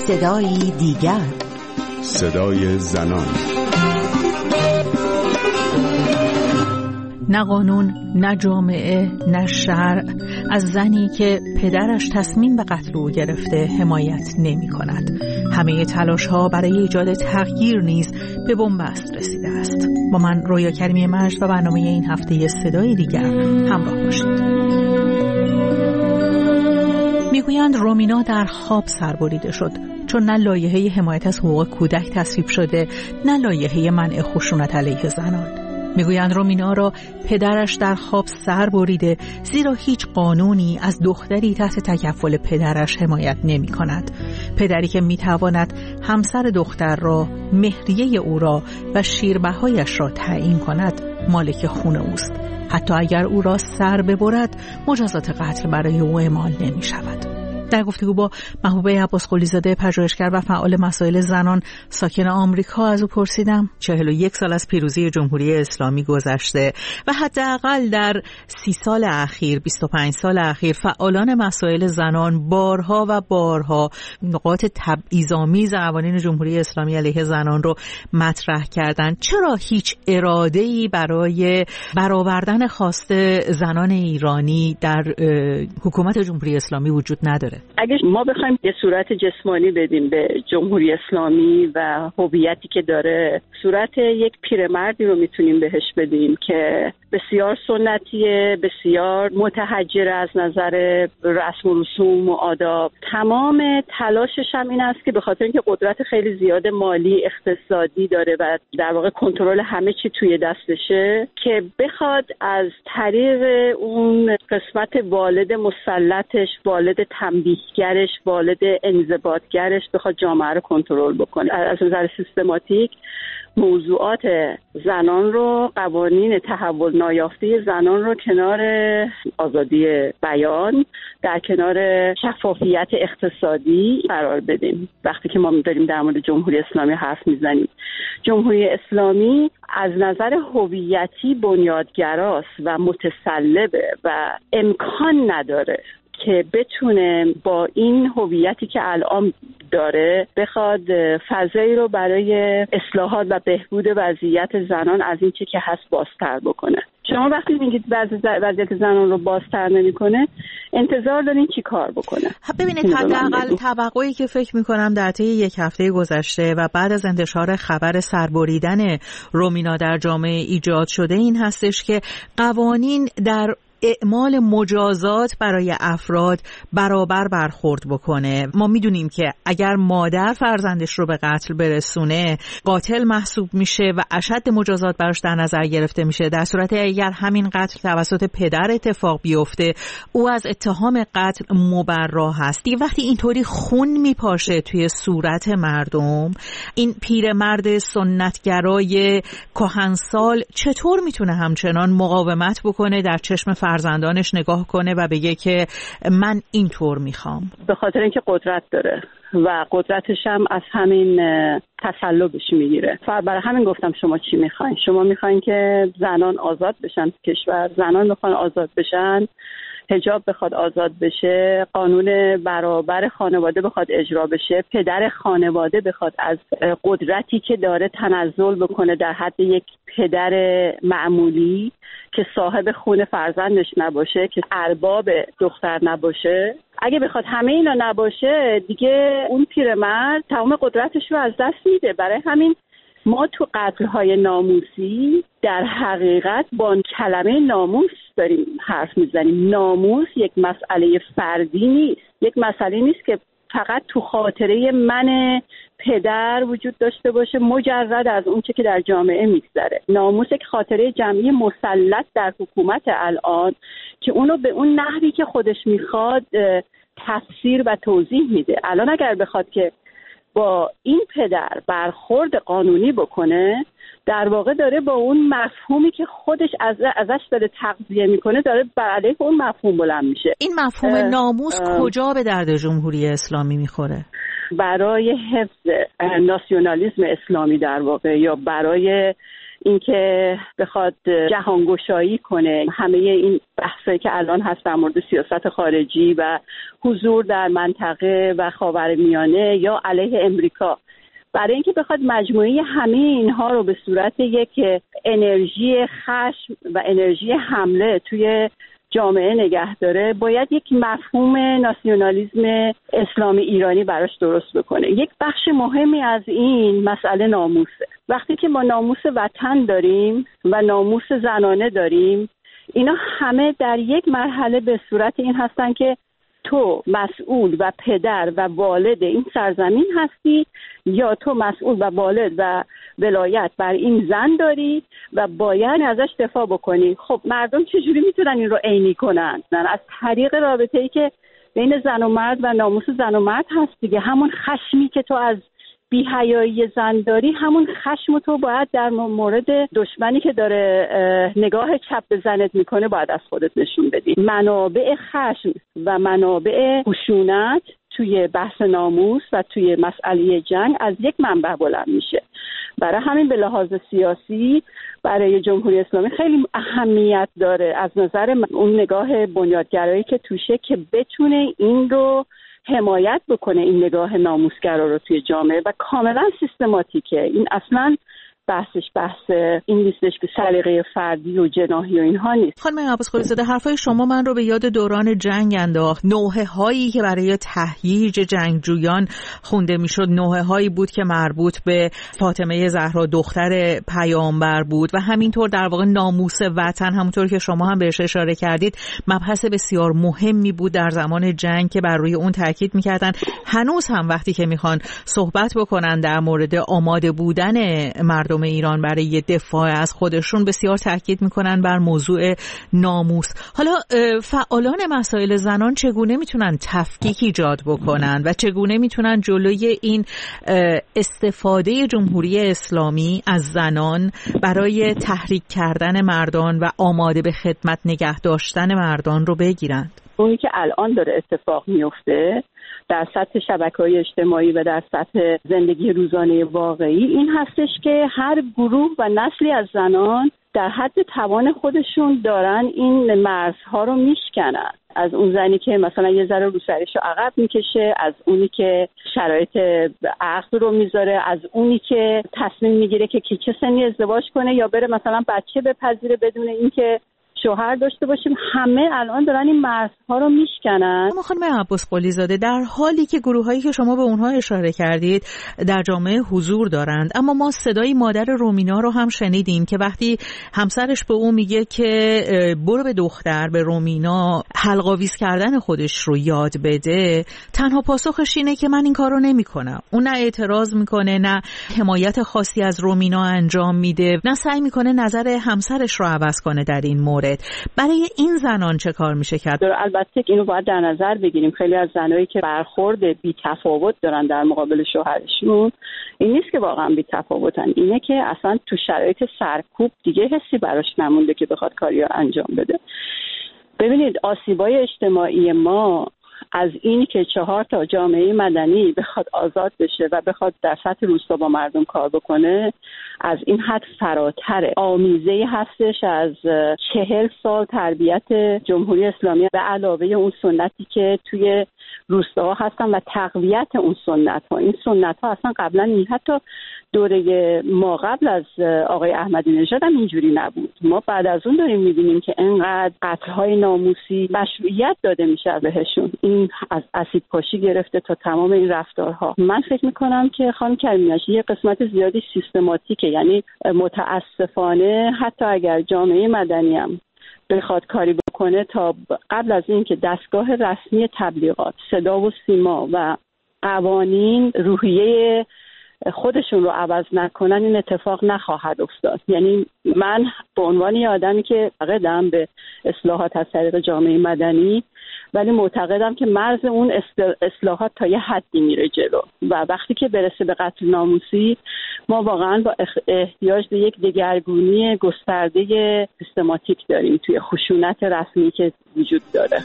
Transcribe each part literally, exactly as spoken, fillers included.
صدایی دیگر، صدای زنان. نه قانون، نه جامعه، نه شرع از زنی که پدرش تصمیم به قتل او گرفته حمایت نمی کند. همه تلاش ها برای ایجاد تغییر نیز به بنبست رسیده است. با من رویا کریمی مجد و برنامه این هفته صدای دیگر همراه باشید. میگویند رومینا در خواب سربریده شد، چون نه لایحه حمایت از حقوق کودک تصویب شده، نه لایحه منع خشونت علیه زنان. میگویند رومینا را پدرش در خواب سر بریده، زیرا هیچ قانونی از دختری تحت تکفل پدرش حمایت نمی کند. پدری که می تواند همسر دختر را، مهریه او را و شیربهایش را تعیین کند، مالک خون اوست. حتی اگر او را سر ببرد، مجازات قتل برای او اعمال نمی شود. در گفتگو با محبوبه عباس قلی‌زاده، پژوهشگر و فعال مسائل زنان ساکن آمریکا، از او پرسیدم چهل و یک سال از پیروزی جمهوری اسلامی گذشته و حداقل در سی سال اخیر، بیست و پنج سال اخیر، فعالان مسائل زنان بارها و بارها نقاط تبعیض‌آمیز قوانین جمهوری اسلامی علیه زنان رو مطرح کردند. چرا هیچ اراده‌ای برای برآوردن خواست زنان ایرانی در حکومت جمهوری اسلامی وجود نداره؟ اگه ما بخوایم یه صورت جسمانی بدیم به جمهوری اسلامی و هویتی که داره، صورت یک پیرمردی رو میتونیم بهش بدیم که بسیار سنتیه، بسیار متحجر از نظر رسم و رسوم و آداب. تمام تلاشش هم این است که به خاطر اینکه قدرت خیلی زیاد مالی، اقتصادی داره و در واقع کنترل همه چی توی دستشه، که بخواد از طریق اون قسمت والد مسلطش، والد تنبیهگرش، والد انضباطگرش بخواد جامعه رو کنترل بکنه. از نظر سیستماتیک موضوعات زنان رو، قوانین تحول نایافته زنان رو کنار آزادی بیان، در کنار شفافیت اقتصادی قرار بدیم. وقتی که ما داریم در مورد جمهوری اسلامی حرف میزنیم، جمهوری اسلامی از نظر هویتی بنیادگراست و متسلبه و امکان نداره که بتونه با این هویتی که الان داره بخواد فضایی رو برای اصلاحات و بهبود وضعیت زنان از این چه که هست بازتر بکنه. شما وقتی میگید وضعیت زنان رو بازتر نمیکنه، انتظار دارین چی کار بکنه؟ ببینید، حداقل توقعی که فکر میکنم در طی یک هفته گذشته و بعد از انتشار خبر سربریدن رومینا در جامعه ایجاد شده این هستش که قوانین در اعمال مجازات برای افراد برابر برخورد بکنه. ما میدونیم که اگر مادر فرزندش رو به قتل برسونه، قاتل محسوب میشه و اشد مجازات براش در نظر گرفته میشه. در صورتی اگر همین قتل توسط پدر اتفاق بیفته، او از اتهام قتل مبرا هست. دیگه وقتی اینطوری خون میپاشه توی صورت مردم، این پیرمرد سنتگرای کهنسال چطور میتونه همچنان مقاومت بکنه، در چشم فرزندانش نگاه کنه و بگه که من اینطور میخوام؟ به خاطر اینکه قدرت داره و قدرتش هم از همین تسلبش میگیره. برای همین گفتم شما چی میخواین؟ شما میخواین که زنان آزاد بشن تو کشور، زنان میخوان آزاد بشن، حجاب بخواد آزاد بشه، قانون برابر خانواده بخواد اجرا بشه، پدر خانواده بخواد از قدرتی که داره تنزل بکنه در حد یک پدر معمولی که صاحب خون فرزندش نباشه، که ارباب دختر نباشه. اگه بخواد همه اینا نباشه، دیگه اون پیرمرد تمام قدرتش رو از دست میده. برای همین ما تو قتل‌های ناموسی در حقیقت با کلمه ناموس داریم حرف میزنیم. ناموس یک مسئله فردی نیست، یک مسئله نیست که فقط تو خاطره من پدر وجود داشته باشه مجرد از اون چه که در جامعه میگذره. ناموس یک خاطره جمعی مسلط در حکومت الان که اونو به اون نحوی که خودش میخواد تفسیر و توضیح میده. الان اگر بخواد که با این پدر برخورد قانونی بکنه، در واقع داره با اون مفهومی که خودش از ازش داره تغذیه میکنه، داره بر علیه اون مفهوم بلند میشه. این مفهوم اه ناموس اه کجا به درد جمهوری اسلامی میخوره؟ برای حفظ ناسیونالیسم اسلامی در واقع، یا برای اینکه بخواد جهانگشایی کنه، همه این بحثایی که الان هست در مورد سیاست خارجی و حضور در منطقه و خاورمیانه یا علیه امریکا، برای اینکه بخواد مجموعه همه اینها رو به صورت یک انرژی خشم و انرژی حمله توی جامعه نگه داره، باید یک مفهوم ناسیونالیسم اسلامی ایرانی براش درست بکنه. یک بخش مهمی از این مسئله ناموسه. وقتی که ما ناموس وطن داریم و ناموس زنانه داریم، اینا همه در یک مرحله به صورت این هستن که تو مسئول و پدر و والد این سرزمین هستی یا تو مسئول و والد و ولایت بر این زن داری و باید ازش دفاع بکنی. خب مردم چجوری میتونن این رو عینی کنن؟ از طریق رابطه‌ای که بین زن و مرد و ناموس زن و مرد هست دیگه. همون خشمی که تو از بی‌حیایی زن داری، همون خشم تو باید در مورد دشمنی که داره نگاه چپ به زنت میکنه باید از خودت نشون بدی. منابع خشم و منابع خشونت توی بحث ناموس و توی مسئله جنگ از یک منبع بلند میشه. برای همین به لحاظ سیاسی برای جمهوری اسلامی خیلی اهمیت داره از نظر اون نگاه بنیادگرایی که توشه، که بتونه این رو حمایت بکنه، این نگاه ناموسگرا رو توی جامعه، و کاملا سیستماتیکه. این اصلا بحثش بحث این نیستش که سلیقه فردی و جناحی و اینها نیست. خانم عباسقلی زاده، حرفای شما من رو به یاد دوران جنگ انداخت. نوحه هایی که برای تهییج جنگجویان خونده میشد، نوحه هایی بود که مربوط به فاطمه زهرا دختر پیامبر بود و همینطور در واقع ناموس وطن، همونطور که شما هم بهش اشاره کردید، مبحث بسیار مهمی بود در زمان جنگ که بر روی اون تاکید میکردن. هنوز هم وقتی که میخوان صحبت بکنن در مورد آماده بودن مردم ایران برای دفاع از خودشون، بسیار تاکید میکنن بر موضوع ناموس. حالا فعالان مسائل زنان چگونه میتونن تفکیک ایجاد بکنن و چگونه میتونن جلوی این استفاده جمهوری اسلامی از زنان برای تحریک کردن مردان و آماده به خدمت نگه داشتن مردان رو بگیرند؟ اونی که الان داره اتفاق میفته در سطح شبکه‌های اجتماعی و در سطح زندگی روزانه واقعی این هستش که هر گروه و نسلی از زنان در حد توان خودشون دارن این مرزها رو میشکنن. از اون زنی که مثلا یه ذره رو سرش رو عقب میکشه، از اونی که شرایط عقد رو میذاره، از اونی که تصمیم میگیره که چه سنی ازدواج کنه یا بره مثلا بچه بپذیره بدون اینکه شوهر داشته باشیم، همه الان دارن این مرزها رو میشکنن. اما خانم عباسقلی زاده، در حالی که گروهایی که شما به اونها اشاره کردید در جامعه حضور دارند، اما ما صدای مادر رومینا رو هم شنیدیم که وقتی همسرش به اون میگه که برو به دختر، به رومینا حلق‌آویز کردن خودش رو یاد بده، تنها پاسخش اینه که من این کارو نمیکنم. اون نه اعتراض میکنه، نه حمایت خاصی از رومینا انجام میده، نه سعی میکنه نظر همسرش رو عوض کنه در این مورد. برای این زنان چه کار میشه کرد؟ البته اینو باید در نظر بگیریم. خیلی از زنایی که برخورد بی تفاوت دارن در مقابل شوهرشون، این نیست که واقعا بی تفاوتن، اینه که اصلا تو شرایط سرکوب دیگه حسی براش نمونده که بخواد کاری رو انجام بده. ببینید، آسیبای اجتماعی ما از این که چهار تا جامعه مدنی بخواد آزاد بشه و بخواد در سطح روستا با مردم کار بکنه، از این حد فراتره. آمیزه هستش از چهل سال تربیت جمهوری اسلامی به علاوه اون سنتی که توی روستاها هستن و تقویت اون سنت ها. این سنت ها اصلا قبلا این حتی دوره ما قبل از آقای احمدی نژاد هم اینجوری نبود. ما بعد از اون داریم میبینیم که انقدر قتل‌های ناموسی مشروعیت داده میشه بهشون. این از اسید پاشی گرفته تا تمام این رفتارها. من فکر میکنم که خانم کریمی یه قسمت زیادی سیستماتیکه، یعنی متاسفانه حتی اگر جامعه مدنی هم بخواد کاری بکنه، تا قبل از این که دستگاه رسمی تبلیغات، صدا و سیما و قوانین روحیه خودشون رو عوض نکنن، این اتفاق نخواهد افتاد. یعنی من به عنوان یه آدمی که معتقدم به اصلاحات از طریق جامعه مدنی، ولی معتقدم که مرز اون اصلاحات تا یه حدی میره جلو و وقتی که برسه به قتل ناموسی، ما واقعا با احتیاج به یک دگرگونی گسترده سیستماتیک داریم توی خشونت رسمی که وجود داره.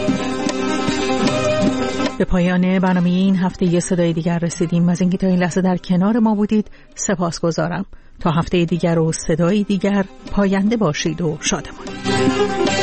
به پایان برنامه این هفته یه صدای دیگر رسیدیم. از اینکه تا این لحظه در کنار ما بودید سپاسگزارم. تا هفته دیگر و صدایی دیگر، پاینده باشید و شادمان.